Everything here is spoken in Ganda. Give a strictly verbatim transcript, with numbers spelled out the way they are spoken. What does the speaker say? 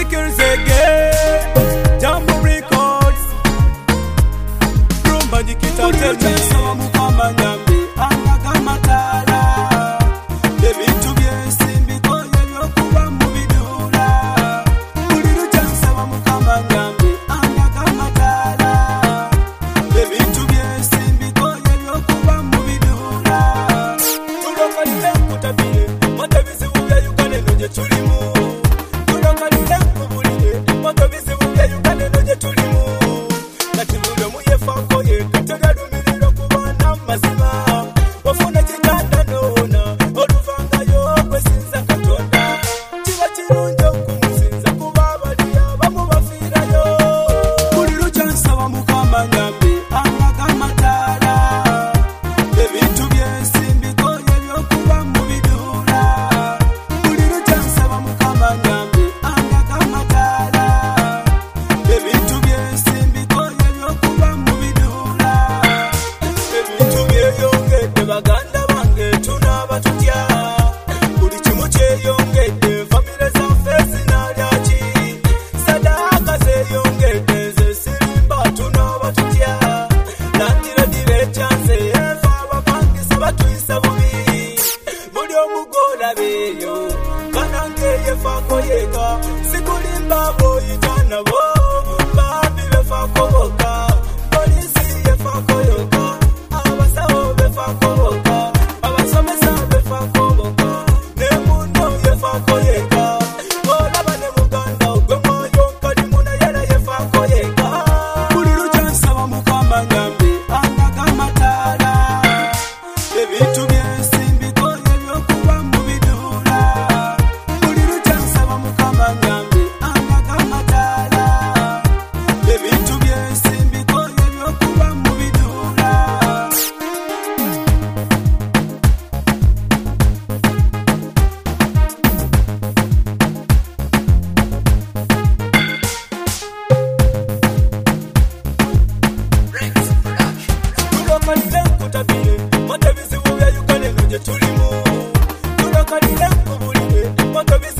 Speakers again, Jambo Records, Rumba Jikita tell me Sawa mukama nyambi anga matala Ebintu byensimbi koye byokuba mu bidula Buli lukya nsaba mukama nyambi anga matala Ebintu byensimbi koye byokuba mu bidula Tulokalire kutabire mata bizibu bya Uganda eno gye tulimu Tulokalire kubulire mata bizibu bya Uganda eno gye tulimu Kati buli omu yefaako yekka tegalumirira kuba mazima wafuna kiganda noona oluvangayo kwesinza Katonda kiba kirungi okumusinza kuba abaliya abamu bafiirayo buli lukya nsaba mukama nyambi angaga amataala ebintu byensimbi koye byokuba mu biduula buli lukya nsaba mukama nyambi angaga amataala ebintu byensimbi koye byokuba mu biduula ebintu byeyongedde baganda bange tunaaba tutya buli kimu kyeyongedde famire zaffe zinaalya ki sadaaka zeeyongedde ze sirimba tunaaba tutya landiredi becyanze efa abapangisa batuyisa bubi buli omugolabeeyo kanange yefaako yeeka sikulimba booyita nabo bambi befaako boka polisi yefaako yoka abasawo befaako boka abasomesa befaako boka ne muno yefaako yeeka olaba ne muganda ogwe mwoyo nkalimu naye era yefaako yeeka buli lukya nsaba mukama nyambi angaga amataala ebintu byensimbi koye byokuba mu biduula buli lukya nsaba mukama nyambi angaga amataala ebintu byensimbi koye byokuba mu biduula Tulokalire kutabire mata bizibu bya Uganda eno gye tulimu Tulokalire kubulire mata bizibu